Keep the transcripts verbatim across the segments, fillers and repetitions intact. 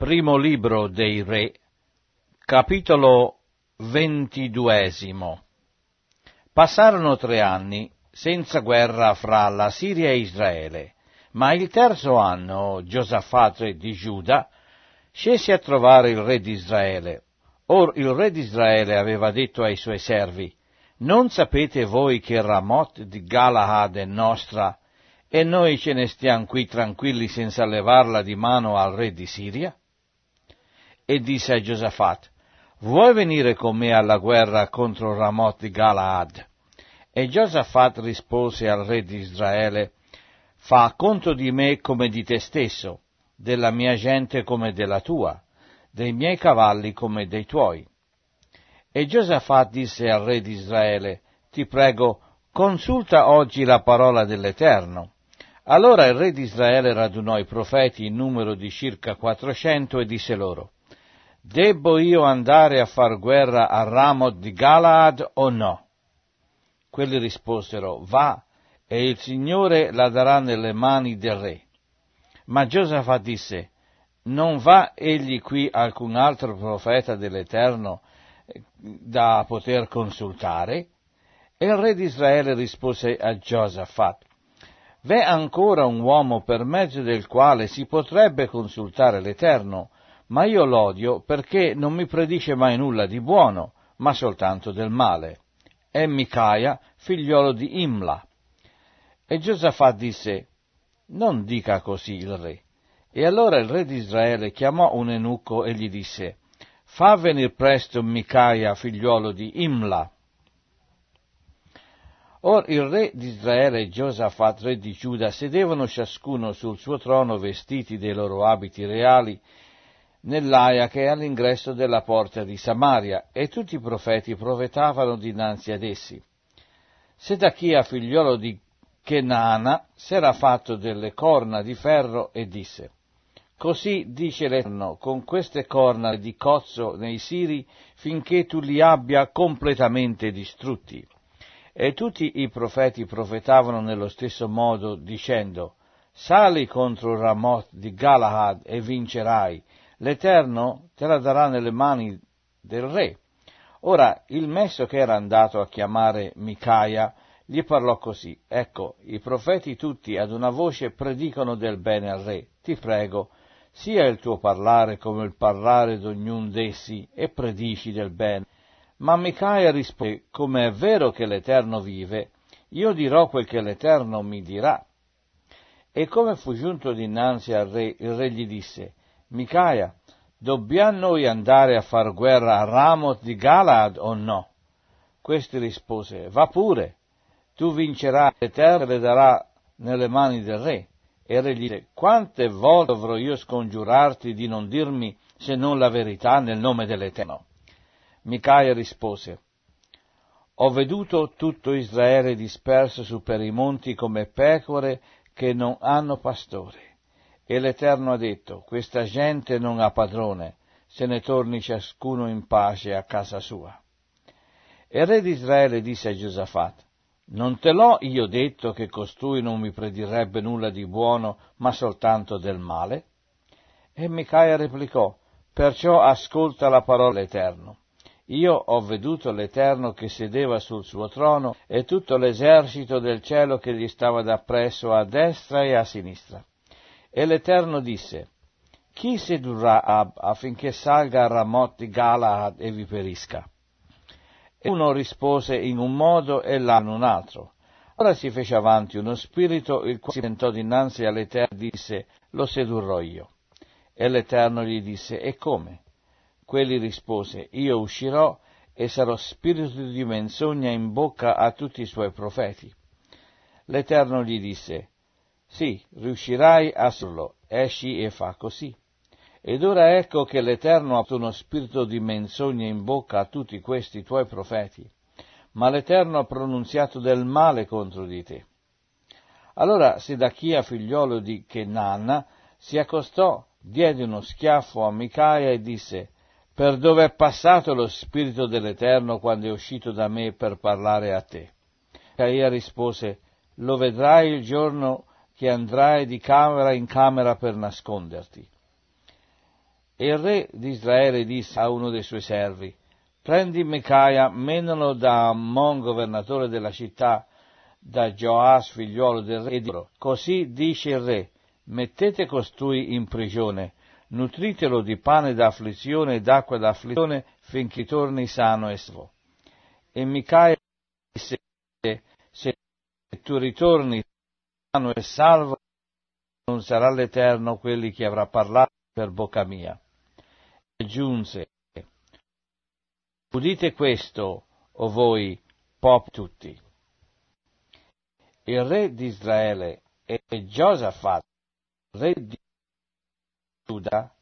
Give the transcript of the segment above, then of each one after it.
Primo libro dei Re, capitolo ventiduesimo. Passarono tre anni senza guerra fra la Siria e Israele, ma il terzo anno Giosafat, re di Giuda, scese a trovare il re di Israele. Or il re di Israele aveva detto ai suoi servi: non sapete voi che Ramot di Galahad è nostra, e noi ce ne stiamo qui tranquilli senza levarla di mano al re di Siria? E disse a Giosafat: vuoi venire con me alla guerra contro Ramot di Galahad? E Giosafat rispose al re di Israele: fa conto di me come di te stesso, della mia gente come della tua, dei miei cavalli come dei tuoi. E Giosafat disse al re di Israele: ti prego, consulta oggi la parola dell'Eterno. Allora il re di Israele radunò i profeti in numero di circa quattrocento e disse loro: debbo io andare a far guerra a Ramot di Galahad o no? Quelli risposero: va, e il Signore la darà nelle mani del re. Ma Giosafat disse: non va egli qui alcun altro profeta dell'Eterno da poter consultare? E il re di Israele rispose a Giosafat: v'è ancora un uomo per mezzo del quale si potrebbe consultare l'Eterno, ma io l'odio perché non mi predice mai nulla di buono, ma soltanto del male. È Micaia, figliolo di Imla. E Giosafat disse: non dica così il re. E allora il re di Israele chiamò un eunuco e gli disse: fa venir presto Micaia, figliuolo di Imla. Or il re di Israele e Giosafat, re di Giuda, sedevano ciascuno sul suo trono vestiti dei loro abiti reali, nell'aia che è all'ingresso della porta di Samaria, e tutti i profeti profetavano dinanzi ad essi. Sedachia, figliolo di Kenana, s'era fatto delle corna di ferro e disse: così dice l'Eterno, con queste corna di cozzo nei Siri, finché tu li abbia completamente distrutti. E tutti i profeti profetavano nello stesso modo, dicendo: sali contro Ramot di Galahad e vincerai, l'Eterno te la darà nelle mani del re. Ora il messo che era andato a chiamare Micaia gli parlò così: ecco, i profeti tutti ad una voce predicono del bene al re. Ti prego, sia il tuo parlare come il parlare d'ognun d'essi, e predici del bene. Ma Micaia rispose: come è vero che l'Eterno vive, io dirò quel che l'Eterno mi dirà. E come fu giunto dinanzi al re, il re gli disse: Micaia, dobbiamo noi andare a far guerra a Ramot di Galahad o no? Questi rispose: va pure, tu vincerai, l'Eterno le darà nelle mani del re. E il re gli disse: quante volte dovrò io scongiurarti di non dirmi se non la verità nel nome dell'Eterno? Micaia rispose: ho veduto tutto Israele disperso su per i monti come pecore che non hanno pastore. E l'Eterno ha detto: questa gente non ha padrone, se ne torni ciascuno in pace a casa sua. E il re di Israele disse a Giosafat: non te l'ho io detto che costui non mi predirebbe nulla di buono, ma soltanto del male? E Micaia replicò: perciò ascolta la parola dell'Eterno. Io ho veduto l'Eterno che sedeva sul suo trono e tutto l'esercito del cielo che gli stava dappresso a destra e a sinistra. E l'Eterno disse: chi sedurrà Ab affinché salga a Ramot di Galahad e vi perisca? E uno rispose in un modo e l'altro in un altro. Ora si fece avanti uno spirito, il quale si presentò dinanzi all'Eterno e disse: lo sedurrò io. E l'Eterno gli disse: e come? Quelli rispose: io uscirò e sarò spirito di menzogna in bocca a tutti i suoi profeti. L'Eterno gli disse: sì, riuscirai a farlo, esci e fa così. Ed ora ecco che l'Eterno ha fatto uno spirito di menzogna in bocca a tutti questi tuoi profeti, ma l'Eterno ha pronunziato del male contro di te. Allora Sedachia, figliolo di Kenana, si accostò, diede uno schiaffo a Micaia e disse: per dove è passato lo spirito dell'Eterno quando è uscito da me per parlare a te? Micaia rispose: lo vedrai il giorno che andrai di camera in camera per nasconderti. E il re di Israele disse a uno dei suoi servi: prendi Micaia, menalo da Ammon, governatore della città, da Gioas, figliuolo del re, e dillo: così dice il re, mettete costui in prigione, nutritelo di pane d'afflizione e d'acqua d'afflizione finché torni sano e salvo. E Micaia disse: se tu ritorni sano e salvo, non sarà l'Eterno quelli che avrà parlato per bocca mia. E giunse: udite questo, o voi, popoli tutti. Il re di Israele e Giosafat, re di Giuda,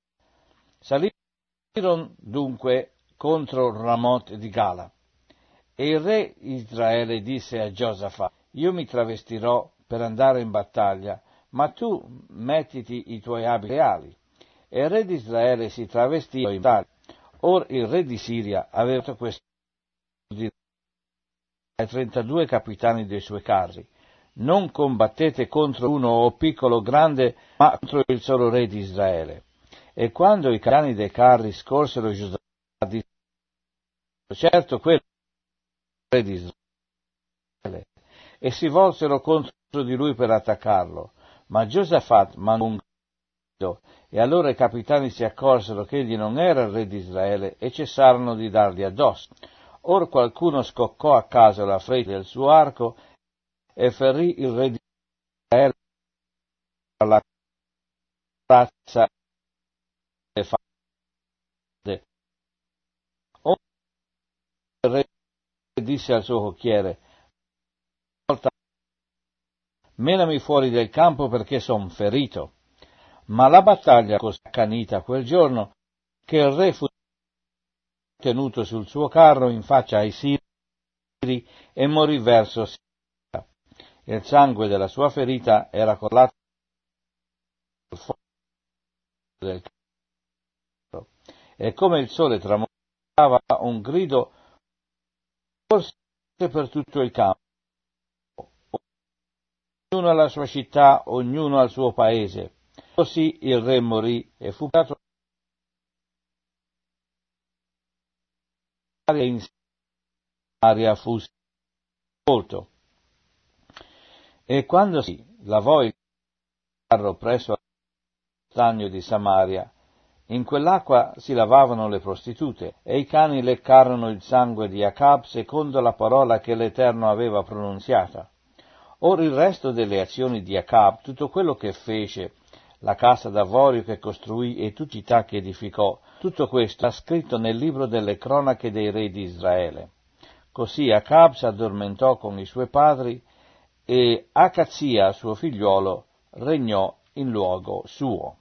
salirono dunque contro Ramot di Gala. E il re di Israele disse a Giosafat: io mi travestirò per andare in battaglia, ma tu mettiti i tuoi abiti reali. E il re di Israele si travestì in battaglia. Or il re di Siria aveva questo di ai trentadue capitani dei suoi carri: non combattete contro uno o piccolo o grande, ma contro il solo re di Israele. E quando i capitani dei carri scorsero Giosafat, disse: certo quello è il re di Israele, e si volsero contro di lui per attaccarlo. Ma Giosafat mandò un grido, e allora i capitani si accorsero che egli non era il re di Israele e cessarono di dargli addosso. Or qualcuno scoccò a caso la freccia del suo arco e ferì il re di Israele alla razza e fade. Or il re disse al suo cocchiere: menami fuori del campo perché son ferito. Ma la battaglia così accanita quel giorno che il re fu tenuto sul suo carro in faccia ai siri e morì verso Siria. Il sangue della sua ferita era colato al fuoco del carro, e come il sole tramontava, un grido corse per tutto il campo: ognuno alla sua città, ognuno al suo paese. Così il re morì e fu dato in Samaria, fu sepolto. E quando si lavò il carro presso lo stagno di Samaria, in quell'acqua si lavavano le prostitute, e i cani leccarono il sangue di Acab secondo la parola che l'Eterno aveva pronunziata. Ora il resto delle azioni di Acab, tutto quello che fece, la casa d'avorio che costruì e tutte le città che edificò, tutto questo è scritto nel libro delle cronache dei re di Israele. Così Acab si addormentò con i suoi padri, e Acazia, suo figliuolo, regnò in luogo suo.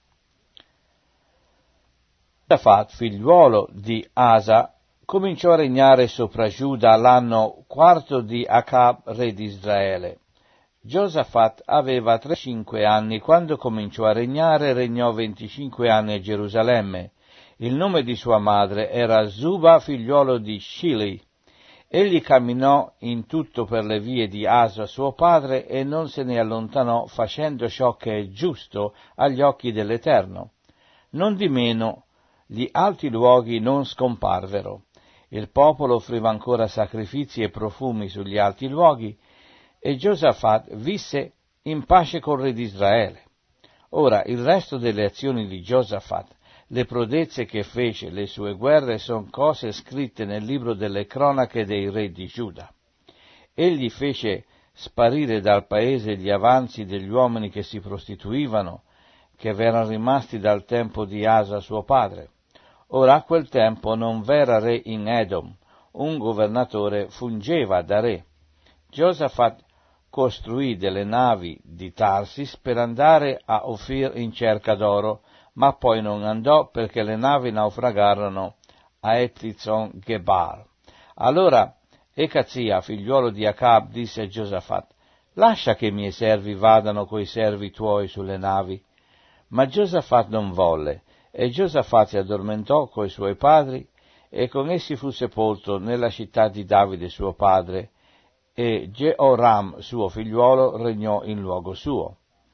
Giosafat, figliuolo di Asa, cominciò a regnare sopra Giuda l'anno quarto di Acab, re di Israele. Giosafat aveva trentacinque anni quando cominciò a regnare, e regnò venticinque anni a Gerusalemme. Il nome di sua madre era Zuba, figliuolo di Shili. Egli camminò in tutto per le vie di Asa suo padre e non se ne allontanò, facendo ciò che è giusto agli occhi dell'Eterno. Nondimeno gli alti luoghi non scomparvero. Il popolo offriva ancora sacrifici e profumi sugli alti luoghi, e Giosafat visse in pace col re di Israele. Ora, il resto delle azioni di Giosafat, le prodezze che fece, le sue guerre, son cose scritte nel libro delle cronache dei re di Giuda. Egli fece sparire dal paese gli avanzi degli uomini che si prostituivano, che v'erano rimasti dal tempo di Asa suo padre. Ora a quel tempo non v'era re in Edom, un governatore fungeva da re. Giosafat costruì delle navi di Tarsis per andare a Ofir in cerca d'oro, ma poi non andò perché le navi naufragarono a Ezion Gebar. Allora Ecazia, figliuolo di Acab, disse a Giosafat: lascia che i miei servi vadano coi servi tuoi sulle navi. Ma Giosafat non volle, e Giosafat si addormentò coi suoi padri, e con essi fu sepolto nella città di Davide suo padre, e Jehoram suo figliuolo regnò in luogo suo.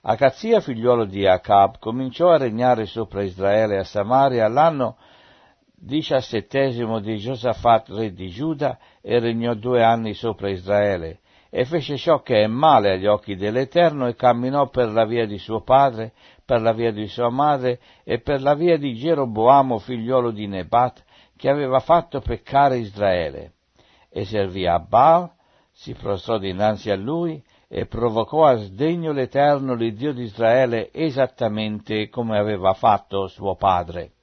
Acazia, figliuolo di Acab, cominciò a regnare sopra Israele a Samaria l'anno diciassettesimo di Giosafat, re di Giuda, e regnò due anni sopra Israele, e fece ciò che è male agli occhi dell'Eterno, e camminò per la via di suo padre, per la via di sua madre, e per la via di Geroboamo, figliuolo di Nebat, che aveva fatto peccare Israele. E servì a Baal, si prostrò dinanzi a lui, e provocò a sdegno l'Eterno, l'Iddio di Israele, esattamente come aveva fatto suo padre.